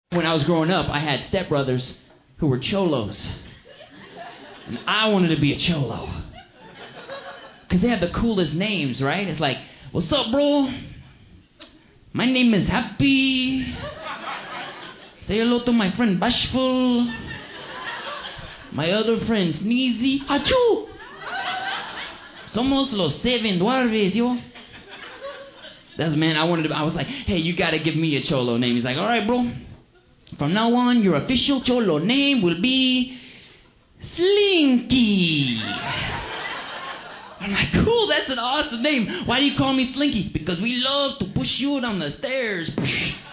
When I was growing up, I had stepbrothers who were cholos. And I wanted to be a cholo. Because they had the coolest names, right? It's like, what's up, bro? My name is Happy. Say hello to my friend Bashful. My other friend Sneezy. Achoo! Somos los seven dwarves, yo. That's, man, I was like, hey, you gotta give me a cholo name. He's like, all right, bro. From now on, your official cholo name will be Slinky. I'm like, cool, that's an awesome name. Why do you call me Slinky? Because we love to push you down the stairs.